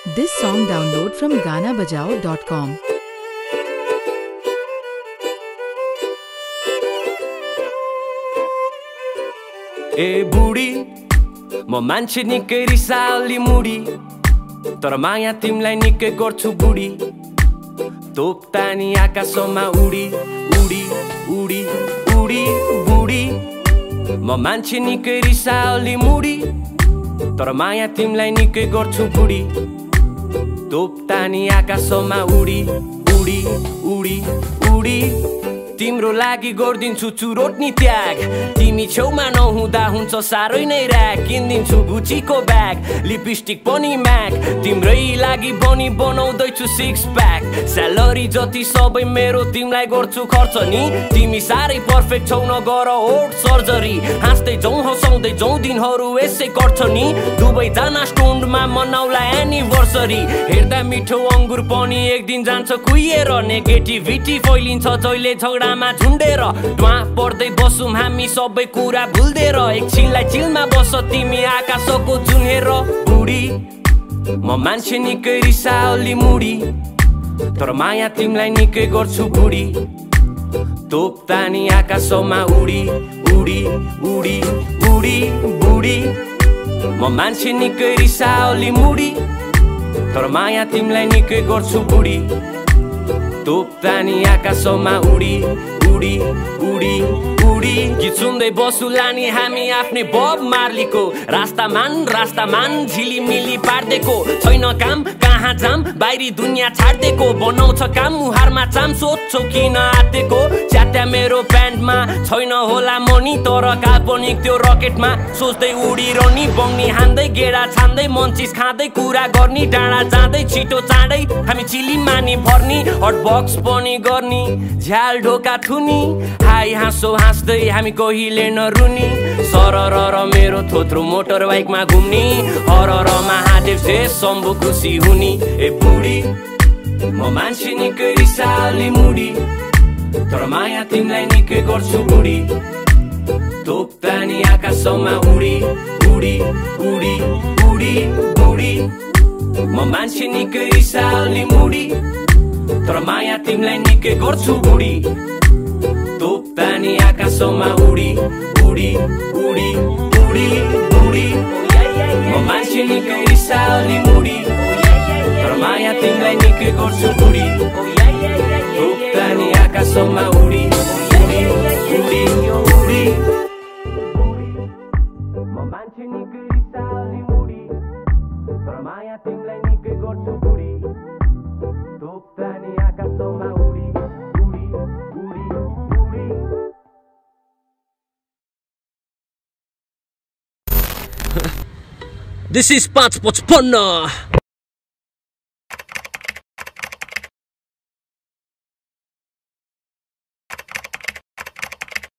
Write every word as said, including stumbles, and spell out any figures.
This song download from gana bajao dot com. ए बुढी म मान्छे निकै रिसाली मुडी तर माया तिमलाई निकै गर्छु बुढी तोपतानी आकाशमा उडी उडी उडी उडी बुढी म मान्छे निकै रिसाली मुडी तर माया तिमलाई निकै गर्छु बुढी तोपतानी आकाशमा उडी उडी उडी उडी तिम्रो लागि गर्दिन्छु चुरोट्नी त्याग तिमी छेउमा नहुँदा हुन्छ साह्रै नै र्याक किन्दिन्छु गुचीको ब्याग लिपस्टिक पनि म्याक तिम्रै लागि बनी बनाउँदैछु सिक्स प्याक स्यालेरी जति सबै मेरो तिमीलाई गर्छु खर्च नि तिमी साह्रै पर्फेक्ट छौ नगर ओठ सर्जरी हाँस्दै जाउँ हँसाउँदै जाउँ दिनहरू यसै कट्छ नि दुवैजना स्टोनमा मनाउला एनिभर्सरी हेर्दा मिठो अङ्गुर पनि एक दिन जान्छ कुहिएर नेगेटिभिटी फैलिन्छ जहिले झगडा झुन्डेर ढुवा पर्दै बसौँ हामी सबै कुरा भुल्देर एकछिनलाई चिलमा बस तिमी आकाशको जुनेर बुढी म मान्छे निकै रिसाली मुडी तर माया तिमीलाई निकै गर्छु बुढी तोपतानी आकाशमा उडी उडी उडी उडी बुढी म मान्छे निकै रिसाली मुडी तर माया तिमीलाई निकै गर्छु बुढी तोपतानी आकाशमा उडी उडी उडी उडी गीत सुन्दै बसुला नि हामी आफ्नै बब मार्लीको रास्ता मान रास्ता मान झिलिमिली पार्देको छैन काम कहाँ जाम बाहिरी दुनियाँ छाड्देको बनाउँछ काम मुहारमा चाम सोध्छौ किन आतेको च्याट्या मेरो प्यान्टमा छैन होला मनी तर काल्पनिक त्यो रकेटमा सोच्दै उडिरहने बङ्नी हान्दै गेडा छान्दै मन्चिस खाँदै कुरा गर्ने डाँडा जाँदै छिटो चाँडै हामी चिली मानी भर्नी हटबक्स पनि गर्ने झ्याल ढोका थुनी हाई हाँसो हाँस्दै हामी कहिले नरुनी सरर र मेरो थोत्रो मोटर बाइकमा घुम्ने हरर महादेव से शम्भु खुसी हुनी ए बुढी म मान्छे निकै रिसाली मुडी तर माया तिमीलाई निकै गर्छु बुढी तोपतानी आकाशमा उडी उडी उडी उडी बुढी म मान्छे निकै रिसाली मुडी तर माया तिमीलाई निकै गर्छु बुढी तोपतानी आकाशमा उडी उडी उडी उडी बुढी म मान्छे निकै रिसाली मुडी तर माया तिमीलाई निकै गर्छु बुढी तोपतानी आकाशमा उडी उडी उडी उडी म मान्छे निकै रिसाली मुडी तर माया तिमीलाई निकै गर्छु बुढी तोपतानी आकाशमा उडी उडी उडी उडी This is पाँच पचपन्न